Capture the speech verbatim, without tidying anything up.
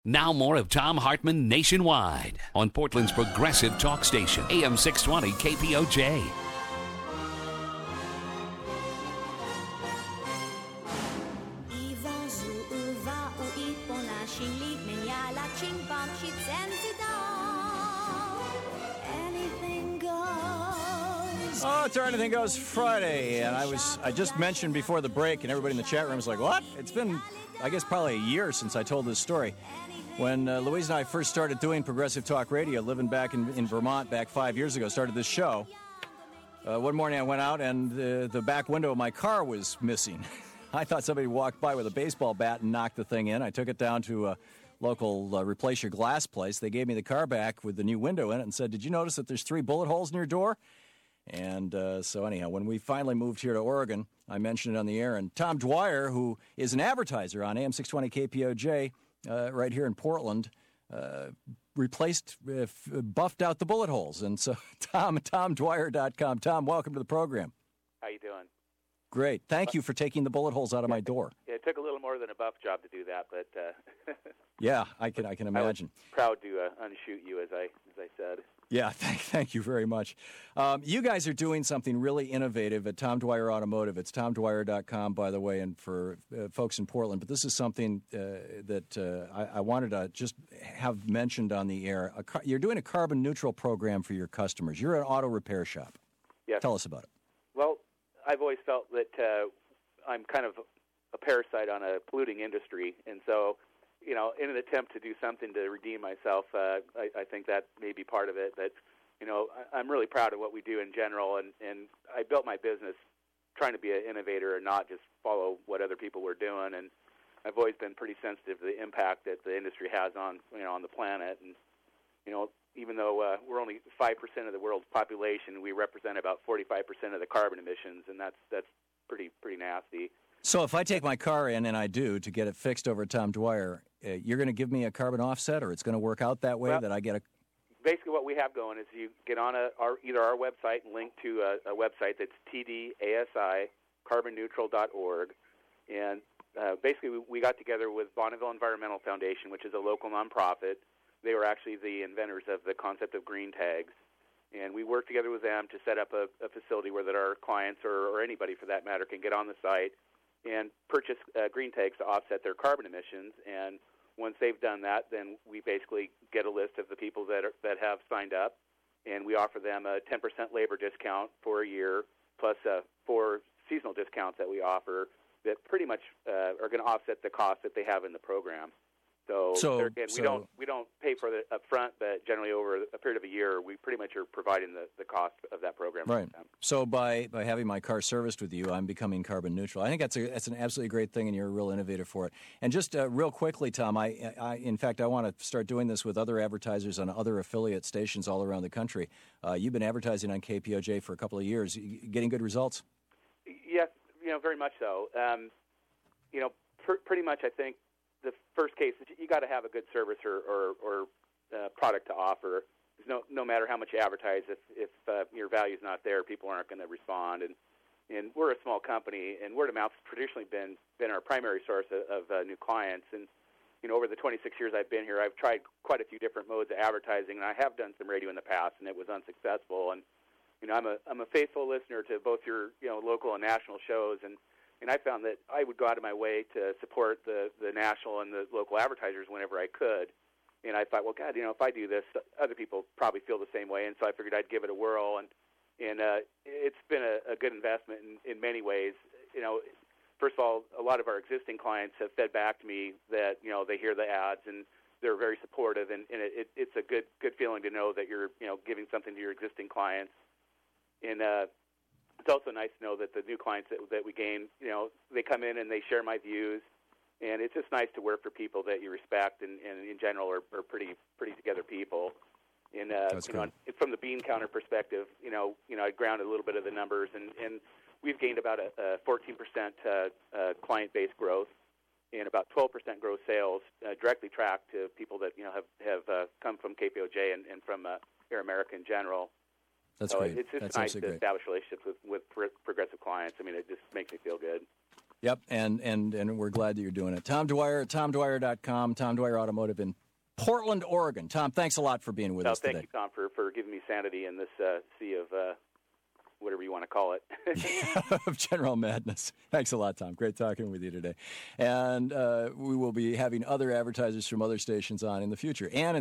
Now more of Thom Hartmann nationwide on Portland's progressive talk station, A M six twenty K P O J. Oh, it's our Anything Goes Friday, and I was I just mentioned before the break, and everybody in the chat room was like, what? It's been, I guess, probably a year since I told this story. When uh, Louise and I first started doing Progressive Talk Radio, living back in, in Vermont back five years ago, started this show, uh, one morning I went out, and the, the back window of my car was missing. I thought somebody walked by with a baseball bat and knocked the thing in. I took it down to a local uh, replace your glass place. They gave me the car back with the new window in it and said, did you notice that there's three bullet holes in your door? And uh, so anyhow, when we finally moved here to Oregon, I mentioned it on the air, and Tom Dwyer, who is an advertiser on A M six twenty K P O J uh, right here in Portland, uh, replaced, uh, f- buffed out the bullet holes. And so Tom, tom dwyer dot com. Tom, welcome to the program. How you doing? Great. Thank you for taking the bullet holes out of my door. Yeah, it took a little more than a buff job to do that, but uh, yeah, I can I can imagine. I was proud to uh, unshoot you, as I as I said. Yeah, thank, thank you very much. Um, you guys are doing something really innovative at Tom Dwyer Automotive. It's tom dwyer dot com, by the way, and for uh, folks in Portland. But this is something uh, that uh, I, I wanted to just have mentioned on the air. A car, you're doing a carbon-neutral program for your customers. You're an auto repair shop. Yes. Tell us about it. Well, I've always felt that uh, I'm kind of a parasite on a polluting industry, and so, you know, in an attempt to do something to redeem myself, uh, I, I think that may be part of it. But, you know, I, I'm really proud of what we do in general, and, and I built my business trying to be an innovator and not just follow what other people were doing. And I've always been pretty sensitive to the impact that the industry has on, you know, on the planet. And, you know, even though uh, we're only five percent of the world's population, we represent about forty-five percent of the carbon emissions, and that's that's pretty pretty nasty. So if I take my car in, and I do, to get it fixed over at Tom Dwyer, uh, you're going to give me a carbon offset, or it's going to work out that way well, that I get a... Basically what we have going is you get on a, our, either our website and link to a, a website that's T D A S I carbon neutral dot org, and uh, basically we, we got together with Bonneville Environmental Foundation, which is a local nonprofit. They were actually the inventors of the concept of green tags, and we worked together with them to set up a, a facility where that our clients, or, or anybody for that matter, can get on the site and purchase uh, green tags to offset their carbon emissions. And once they've done that, then we basically get a list of the people that are, that have signed up, and we offer them a ten percent labor discount for a year, plus uh, four seasonal discounts that we offer that pretty much uh, are going to offset the cost that they have in the program. So, So- there again, so- we don't we don't pay for it up front, but generally over a period of a year, we pretty much are providing the, the cost of that program. Right. for them. So by, by having my car serviced with you, I'm becoming carbon neutral. I think that's a, that's an absolutely great thing, and you're a real innovator for it. And just uh, real quickly, Tom, I, I in fact, I want to start doing this with other advertisers on other affiliate stations all around the country. Uh, you've been advertising on K P O J for a couple of years. You getting good results? Yes, you know, very much so. Um, you know, pr- pretty much, I think the first case is you got to have a good service or or, or uh, product to offer. There's no no matter how much you advertise, if if uh, your value's not there, people aren't going to respond. And and we're a small company, and word of mouth's traditionally been been our primary source of, of uh, new clients. And you know, over the twenty-six years I've been here, I've tried quite a few different modes of advertising, and I have done some radio in the past, and it was unsuccessful. And you know, I'm a I'm a faithful listener to both your you know local and national shows, and And I found that I would go out of my way to support the, the national and the local advertisers whenever I could. And I thought, well, God, you know, if I do this, other people probably feel the same way. And so I figured I'd give it a whirl. And and uh, it's been a, a good investment in, in many ways. You know, first of all, a lot of our existing clients have fed back to me that, you know, they hear the ads and they're very supportive. And, and it, it's a good good feeling to know that you're, you know, giving something to your existing clients. And uh it's also nice to know that the new clients that, that we gain, you know, they come in and they share my views, and it's just nice to work for people that you respect and, and in general are, are pretty pretty together people. And uh, That's you know, great. from the bean counter perspective, you know, you know, I grounded a little bit of the numbers, and, and we've gained about a, a fourteen percent uh, uh, client base growth and about twelve percent gross sales uh, directly tracked to people that you know have have uh, come from K P O J and, and from uh, Air America in general. That's so great. It's just That's nice to absolutely great. establish relationships with, with pro- progressive clients. I mean, it just makes me feel good. Yep, and, and, and we're glad that you're doing it. Tom Dwyer at tom dwyer dot com, Tom Dwyer Automotive in Portland, Oregon. Tom, thanks a lot for being with well, us thank today. you, Tom, for, for giving me sanity in this uh, sea of uh, whatever you want to call it. Of general madness. Thanks a lot, Tom. Great talking with you today. And uh, we will be having other advertisers from other stations on in the future. And